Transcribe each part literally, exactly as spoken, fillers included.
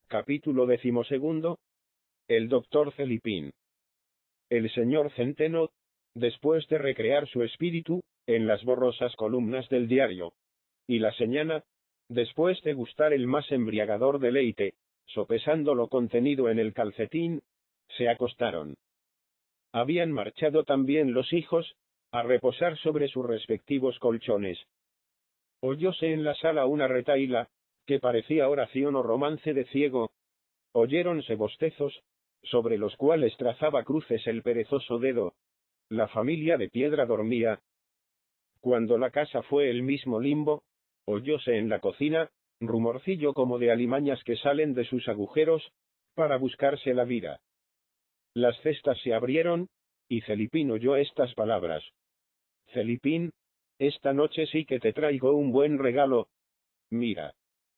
Capítulo decimosegundo. El doctor Celipín. El señor Centeno, después de recrear su espíritu en las borrosas columnas del diario, y la señana, después de gustar el más embriagador deleite, sopesando lo contenido en el calcetín, se acostaron. Habían marchado también los hijos, a reposar sobre sus respectivos colchones. Oyóse en la sala una retahíla, que parecía oración o romance de ciego. Oyéronse bostezos, sobre los cuales trazaba cruces el perezoso dedo. La familia de piedra dormía. Cuando la casa fue el mismo limbo, oyóse en la cocina, rumorcillo como de alimañas que salen de sus agujeros, para buscarse la vida. Las cestas se abrieron, y Celipín oyó estas palabras. Celipín, esta noche sí que te traigo un buen regalo. Mira.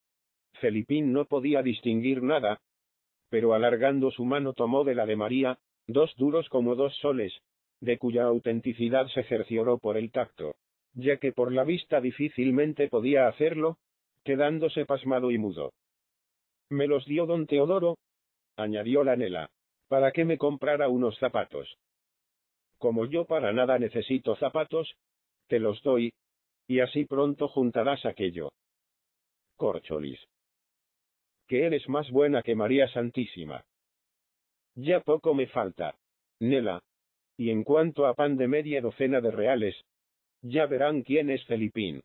Celipín no podía distinguir nada, pero alargando su mano tomó de la de María, dos duros como dos soles, de cuya autenticidad se cercioró por el tacto, ya que por la vista difícilmente podía hacerlo, quedándose pasmado y mudo. Me los dio don Teodoro, añadió la Nela, para que me comprara unos zapatos. Como yo para nada necesito zapatos, te los doy, y así pronto juntarás aquello. Córcholis. Que eres más buena que María Santísima. Ya poco me falta, Nela, y en cuanto a pan de media docena de reales, ya verán quién es Celipín.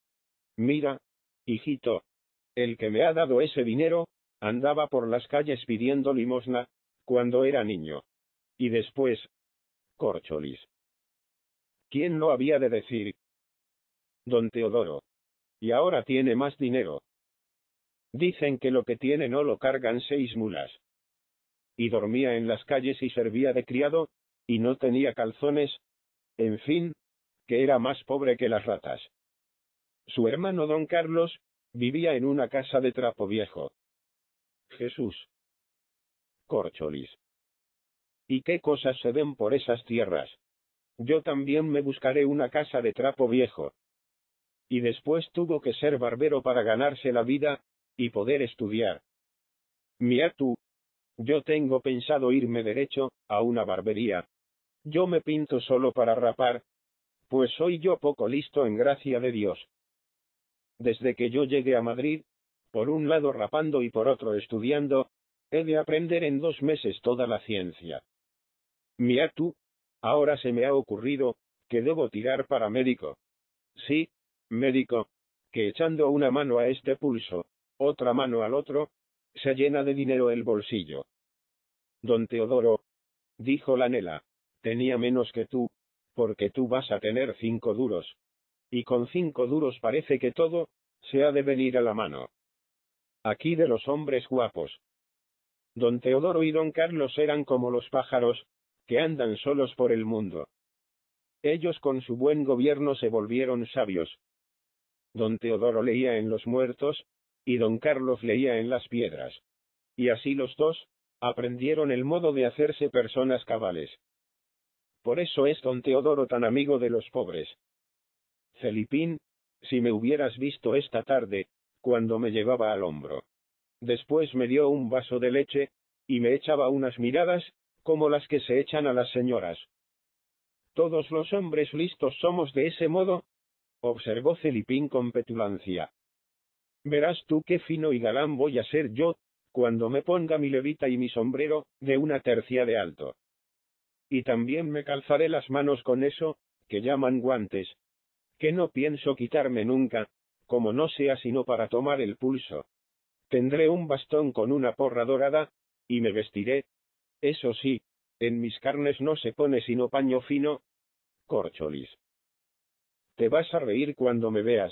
Mira, hijito, el que me ha dado ese dinero, andaba por las calles pidiendo limosna, cuando era niño. Y después, Córcholis. ¿Quién lo había de decir? Don Teodoro. Y ahora tiene más dinero. Dicen que lo que tiene no lo cargan seis mulas. Y dormía en las calles y servía de criado, y no tenía calzones, en fin, que era más pobre que las ratas. Su hermano don Carlos vivía en una casa de trapo viejo. Jesús. Córcholis. ¿Y qué cosas se ven por esas tierras? Yo también me buscaré una casa de trapo viejo. Y después tuvo que ser barbero para ganarse la vida, y poder estudiar. Mira tú. Yo tengo pensado irme derecho, a una barbería. Yo me pinto solo para rapar, pues soy yo poco listo en gracia de Dios. Desde que yo llegué a Madrid, por un lado rapando y por otro estudiando, he de aprender en dos meses toda la ciencia. Mira tú, ahora se me ha ocurrido, que debo tirar para médico. Sí, médico, que echando una mano a este pulso, otra mano al otro, se llena de dinero el bolsillo. Don Teodoro, dijo la Nela, tenía menos que tú, porque tú vas a tener cinco duros. Y con cinco duros parece que todo se ha de venir a la mano. Aquí de los hombres guapos. Don Teodoro y don Carlos eran como los pájaros, que andan solos por el mundo. Ellos con su buen gobierno se volvieron sabios. Don Teodoro leía en los muertos, y don Carlos leía en las piedras. Y así los dos aprendieron el modo de hacerse personas cabales. Por eso es don Teodoro tan amigo de los pobres. Celipín, si me hubieras visto esta tarde, cuando me llevaba al hombro. Después me dio un vaso de leche, y me echaba unas miradas, como las que se echan a las señoras. Todos los hombres listos somos de ese modo, observó Celipín con petulancia. Verás tú qué fino y galán voy a ser yo, cuando me ponga mi levita y mi sombrero, de una tercia de alto. Y también me calzaré las manos con eso, que llaman guantes, que no pienso quitarme nunca, como no sea sino para tomar el pulso. Tendré un bastón con una porra dorada, y me vestiré, eso sí, en mis carnes no se pone sino paño fino. Córcholis. Te vas a reír cuando me veas.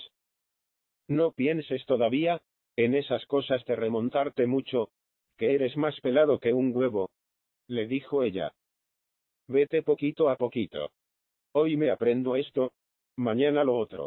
No pienses todavía, en esas cosas de remontarte mucho, que eres más pelado que un huevo, le dijo ella. Vete poquito a poquito. Hoy me aprendo esto, mañana lo otro.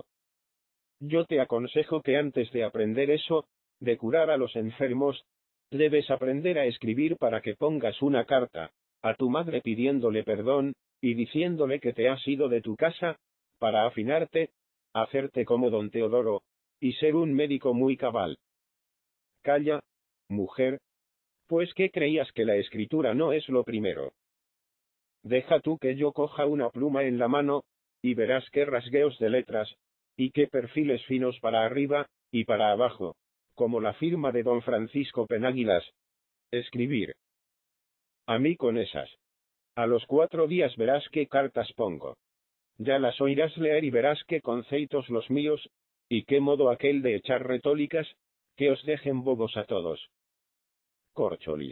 Yo te aconsejo que antes de aprender eso, de curar a los enfermos, debes aprender a escribir para que pongas una carta a tu madre pidiéndole perdón, y diciéndole que te has ido de tu casa, para afinarte, hacerte como don Teodoro, y ser un médico muy cabal. Calla, mujer, Pues ¿qué creías que la escritura no es lo primero? Deja tú que yo coja una pluma en la mano, y verás qué rasgueos de letras, y qué perfiles finos para arriba, y para abajo, como la firma de don Francisco Penáguilas. Escribir. A mí con esas. A los cuatro días verás qué cartas pongo. Ya las oirás leer y verás qué conceitos los míos, y qué modo aquel de echar retólicas, que os dejen bobos a todos. Córcholis.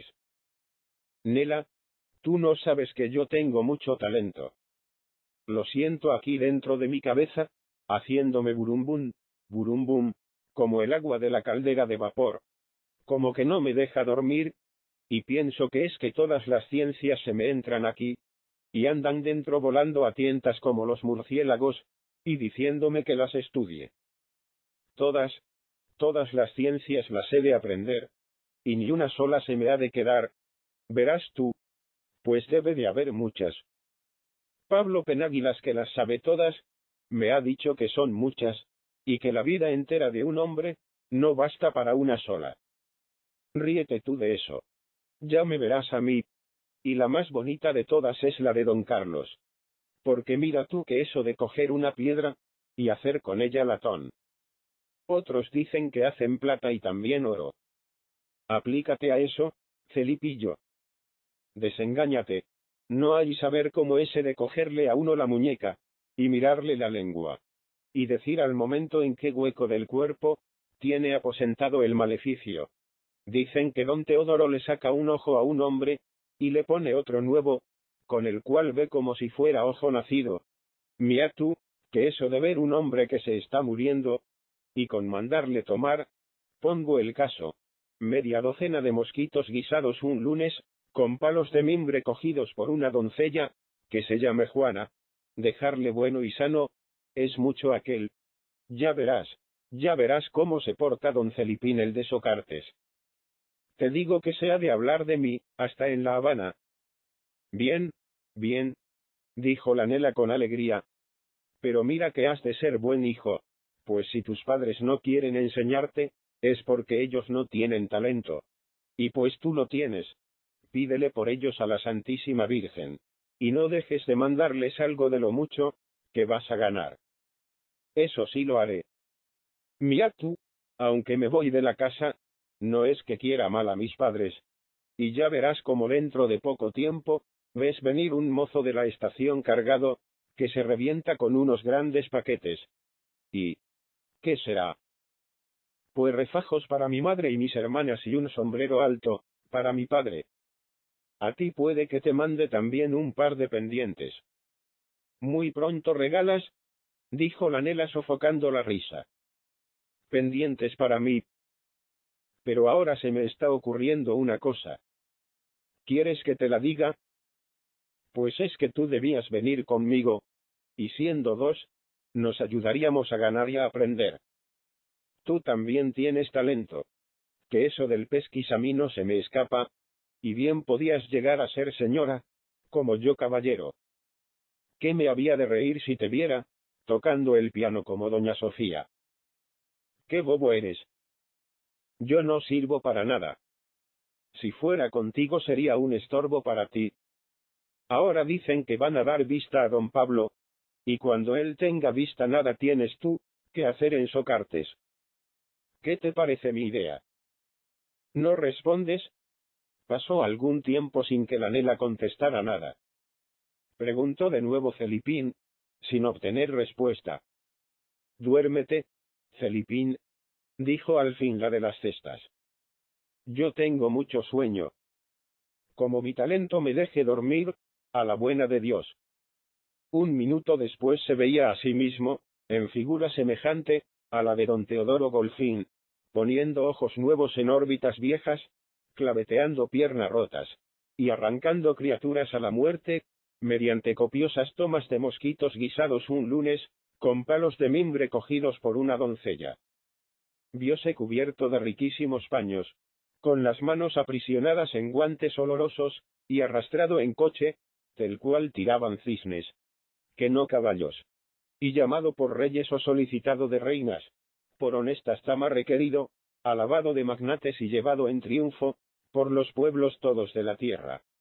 Nela, tú no sabes que yo tengo mucho talento. Lo siento aquí dentro de mi cabeza, haciéndome burumbum, burumbum, como el agua de la caldera de vapor. Como que no me deja dormir, y pienso que es que todas las ciencias se me entran aquí, y andan dentro volando a tientas como los murciélagos, y diciéndome que las estudie. Todas, todas las ciencias las he de aprender, y ni una sola se me ha de quedar. Verás tú, pues debe de haber muchas. Pablo Penáguilas, que las sabe todas, me ha dicho que son muchas, y que la vida entera de un hombre no basta para una sola. Ríete tú de eso. Ya me verás a mí, y la más bonita de todas es la de don Carlos. Porque mira tú que eso de coger una piedra, y hacer con ella latón. Otros dicen que hacen plata y también oro. Aplícate a eso, Felipillo. Desengáñate. No hay saber cómo ese de cogerle a uno la muñeca, y mirarle la lengua, y decir al momento en qué hueco del cuerpo tiene aposentado el maleficio. Dicen que don Teodoro le saca un ojo a un hombre, y le pone otro nuevo, con el cual ve como si fuera ojo nacido. Mira tú, que eso de ver un hombre que se está muriendo, y con mandarle tomar, pongo el caso, media docena de mosquitos guisados un lunes, con palos de mimbre cogidos por una doncella, que se llame Juana, dejarle bueno y sano, es mucho aquel. Ya verás, ya verás cómo se porta don Felipín el de Socartes. Te digo que se ha de hablar de mí, hasta en La Habana. Bien, bien, dijo la Nela con alegría. Pero mira que has de ser buen hijo, pues si tus padres no quieren enseñarte, es porque ellos no tienen talento. Y pues tú lo tienes, pídele por ellos a la Santísima Virgen, y no dejes de mandarles algo de lo mucho que vas a ganar. Eso sí lo haré. Mira tú, aunque me voy de la casa, no es que quiera mal a mis padres, y ya verás como dentro de poco tiempo, ves venir un mozo de la estación cargado, que se revienta con unos grandes paquetes. ¿Y qué será? Pues refajos para mi madre y mis hermanas y un sombrero alto, para mi padre. A ti puede que te mande también un par de pendientes. Muy pronto regalas, dijo la Nela sofocando la risa. Pendientes para mí. Pero ahora se me está ocurriendo una cosa. ¿Quieres que te la diga? Pues es que tú debías venir conmigo, y siendo dos, nos ayudaríamos a ganar y a aprender. Tú también tienes talento. Que eso del pesquis a mí no se me escapa, y bien podías llegar a ser señora, como yo caballero. ¿Qué me había de reír si te viera, tocando el piano como doña Sofía? ¡Qué bobo eres! Yo no sirvo para nada. Si fuera contigo sería un estorbo para ti. Ahora dicen que van a dar vista a don Pablo, y cuando él tenga vista nada tienes tú que hacer en Socartes. ¿Qué te parece mi idea? ¿No respondes? Pasó algún tiempo sin que la Nela contestara nada. Preguntó de nuevo Felipín, sin obtener respuesta. Duérmete, Felipín, dijo al fin la de las cestas. Yo tengo mucho sueño. Como mi talento me deje dormir, a la buena de Dios. Un minuto después se veía a sí mismo, en figura semejante a la de don Teodoro Golfín, poniendo ojos nuevos en órbitas viejas, claveteando piernas rotas, y arrancando criaturas a la muerte, mediante copiosas tomas de mosquitos guisados un lunes, con palos de mimbre cogidos por una doncella. Vióse cubierto de riquísimos paños, con las manos aprisionadas en guantes olorosos, y arrastrado en coche, del cual tiraban cisnes, que no caballos, y llamado por reyes o solicitado de reinas, por honestas damas requerido, alabado de magnates y llevado en triunfo, por los pueblos todos de la tierra.